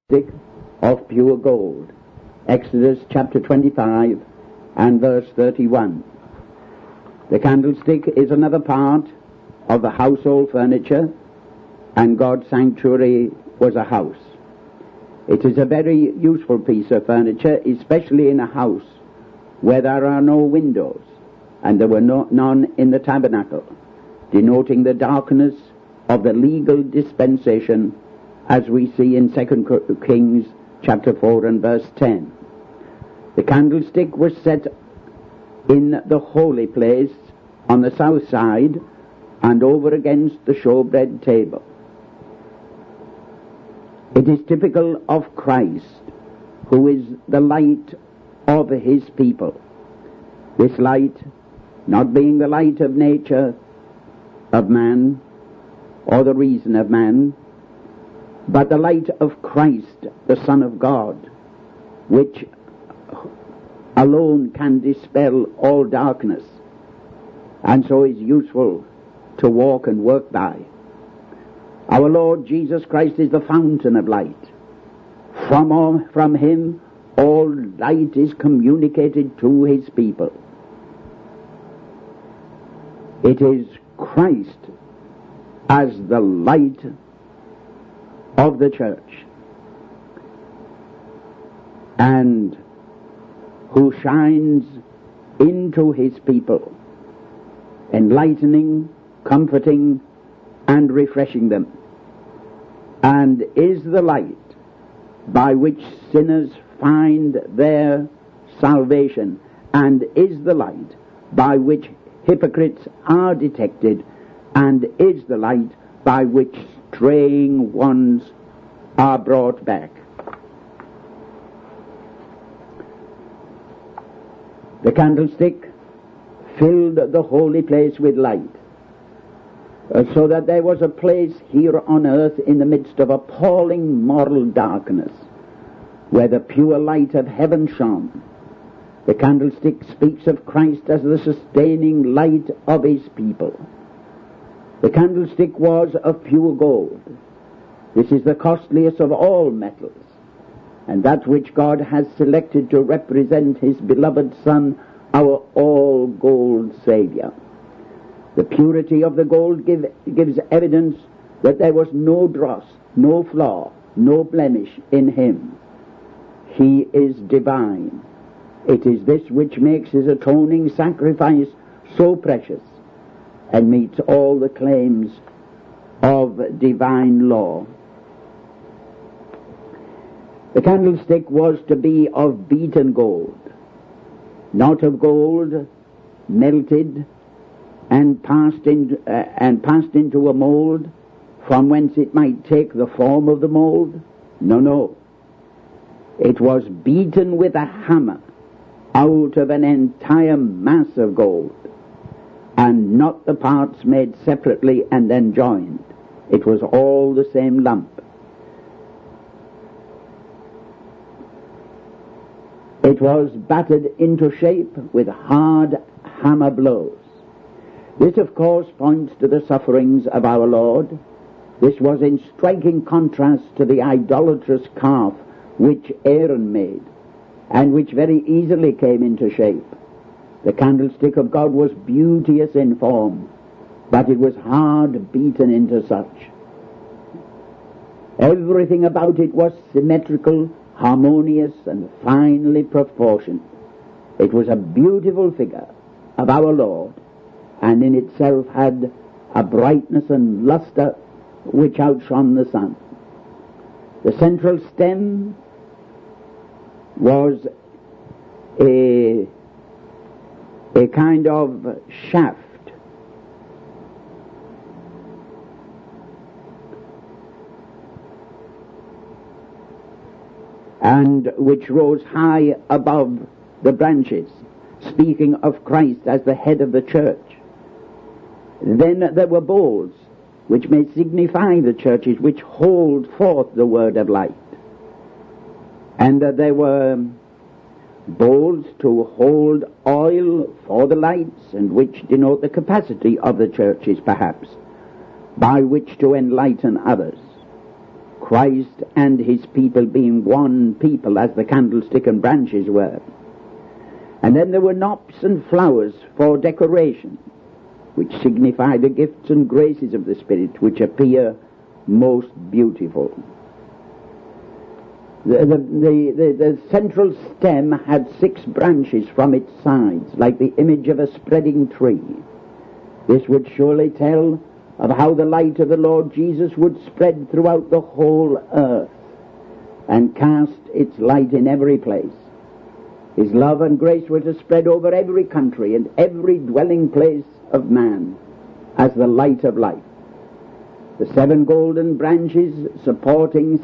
stick of pure gold. Exodus chapter 25 and verse 31. The candlestick is another part of the household furniture, and God's sanctuary was a house. It is a very useful piece of furniture, especially in a house where there are no windows, and there were none in the tabernacle, denoting the darkness of the legal dispensation, as we see in 2 Kings chapter 4 and verse 10. The candlestick was set in the holy place on the south side and over against the showbread table. It is typical of Christ, who is the light of his people. This light, not being the light of nature, of man, or the reason of man, but the light of Christ, the Son of God, which alone can dispel all darkness, and so is useful to walk and work by. Our Lord Jesus Christ is the fountain of light. From him all light is communicated to his people. It is Christ as the light of the church, and who shines into his people, enlightening, comforting, and refreshing them, and is the light by which sinners find their salvation, and is the light by which hypocrites are detected, and is the light by which straying ones are brought back. The candlestick filled the holy place with light, so that there was a place here on earth in the midst of appalling moral darkness, where the pure light of heaven shone. The candlestick speaks of Christ as the sustaining light of his people. The candlestick was of pure gold. This is the costliest of all metals, and that which God has selected to represent his beloved Son, our all-gold Saviour. The purity of the gold gives evidence that there was no dross, no flaw, no blemish in him. He is divine. It is this which makes his atoning sacrifice so precious and meets all the claims of divine law. The candlestick was to be of beaten gold, not of gold melted and passed into a mold from whence it might take the form of the mold. No. It was beaten with a hammer out of an entire mass of gold, and not the parts made separately and then joined. It was all the same lump. It was battered into shape with hard hammer blows. This, of course, points to the sufferings of our Lord. This was in striking contrast to the idolatrous calf which Aaron made, and which very easily came into shape. The candlestick of God was beauteous in form, but it was hard beaten into such. Everything about it was symmetrical, harmonious, and finely proportioned. It was a beautiful figure of our Lord, and in itself had a brightness and luster which outshone the sun. The central stem was a kind of shaft, and which rose high above the branches, speaking of Christ as the head of the church. Then there were bowls, which may signify the churches which hold forth the word of light. And there were bowls to hold oil for the lights, and which denote the capacity of the churches, perhaps, by which to enlighten others. Christ and his people being one people, as the candlestick and branches were. And then there were knops and flowers for decoration, which signify the gifts and graces of the Spirit, which appear most beautiful. The central stem had 6 branches from its sides, like the image of a spreading tree. This would surely tell of how the light of the Lord Jesus would spread throughout the whole earth and cast its light in every place. His love and grace were to spread over every country and every dwelling place of man as the light of life. The 7 golden branches supported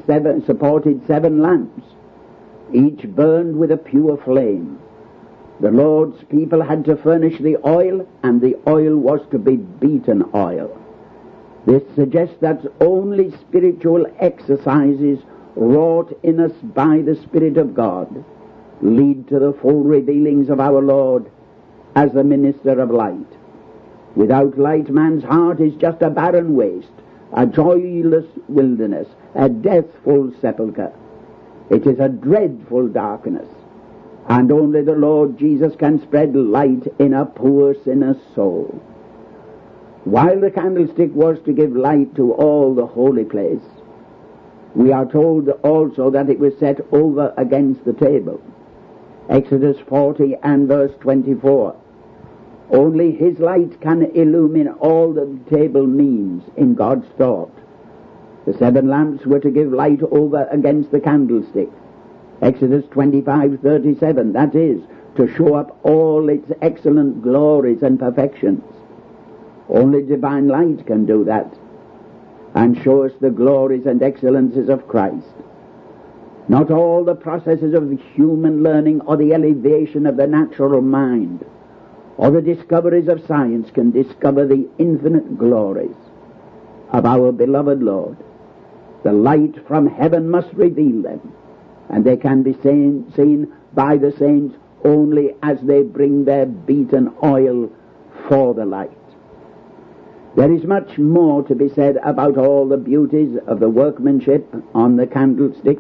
7 lamps, each burned with a pure flame. The Lord's people had to furnish the oil, and the oil was to be beaten oil. This suggests that only spiritual exercises wrought in us by the Spirit of God lead to the full revealings of our Lord as the minister of light. Without light, man's heart is just a barren waste, a joyless wilderness, a deathful sepulchre. It is a dreadful darkness, and only the Lord Jesus can spread light in a poor sinner's soul. While the candlestick was to give light to all the holy place, we are told also that it was set over against the table. Exodus 40 and verse 24. Only his light can illumine all that the table means in God's thought. The 7 lamps were to give light over against the candlestick. Exodus 25:37, that is, to show up all its excellent glories and perfections. Only divine light can do that and show us the glories and excellences of Christ. Not all the processes of human learning or the elevation of the natural mind or the discoveries of science can discover the infinite glories of our beloved Lord. The light from heaven must reveal them, and they can be seen by the saints only as they bring their beaten oil for the light. There is much more to be said about all the beauties of the workmanship on the candlestick.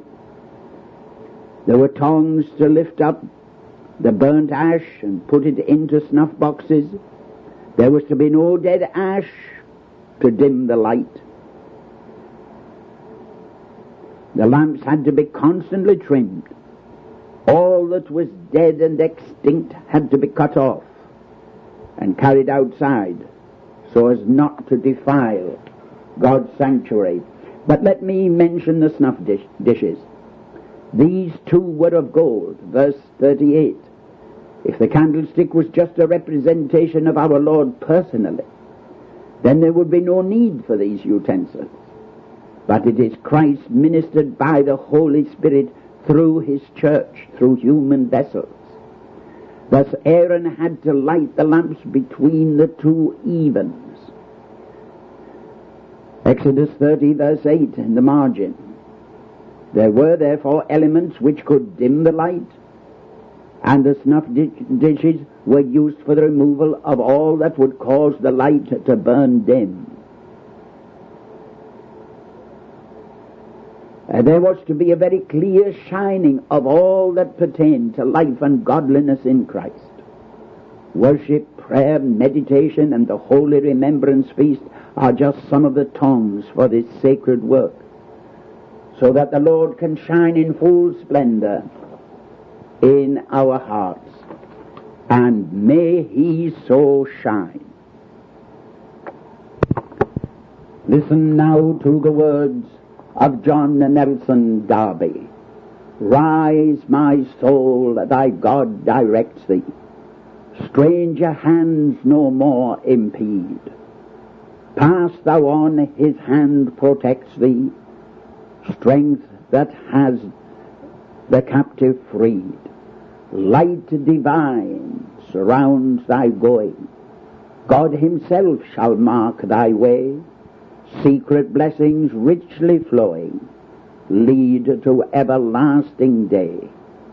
There were tongs to lift up the burnt ash and put it into snuff boxes. There was to be no dead ash to dim the light. The lamps had to be constantly trimmed. All that was dead and extinct had to be cut off and carried outside so as not to defile God's sanctuary. But let me mention the snuff dishes. These 2 were of gold, verse 38. If the candlestick was just a representation of our Lord personally, then there would be no need for these utensils. But it is Christ ministered by the Holy Spirit through his church, through human vessels. Thus Aaron had to light the lamps between the 2 evens. Exodus 30 verse 8 in the margin. There were therefore elements which could dim the light, and the snuff dishes were used for the removal of all that would cause the light to burn dim. There was to be a very clear shining of all that pertained to life and godliness in Christ. Worship, prayer, meditation, and the Holy Remembrance Feast are just some of the tongues for this sacred work, so that the Lord can shine in full splendor in our hearts. And may he so shine. Listen now to the words of John Nelson Darby. Rise, my soul, thy God directs thee. Stranger hands no more impede. Pass thou on, his hand protects thee. Strength that has the captive freed. Light divine surrounds thy going. God himself shall mark thy way. Secret blessings richly flowing lead to everlasting day.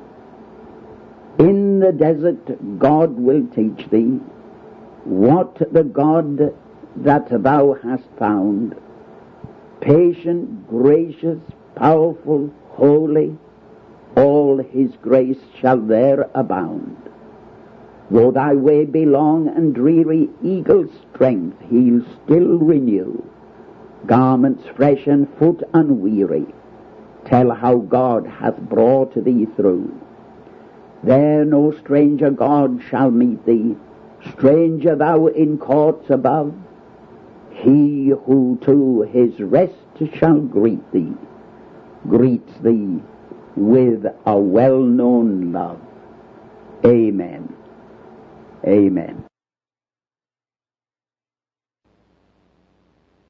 In the desert God will teach thee what the God that thou hast found, patient, gracious, powerful, holy, all his grace shall there abound. Though thy way be long and dreary, eagle strength he'll still renew. Garments fresh and foot unweary, tell how God hath brought thee through. There no stranger God shall meet thee, stranger thou in courts above. He who to his rest shall greet thee, greets thee with a well-known love. Amen. Amen.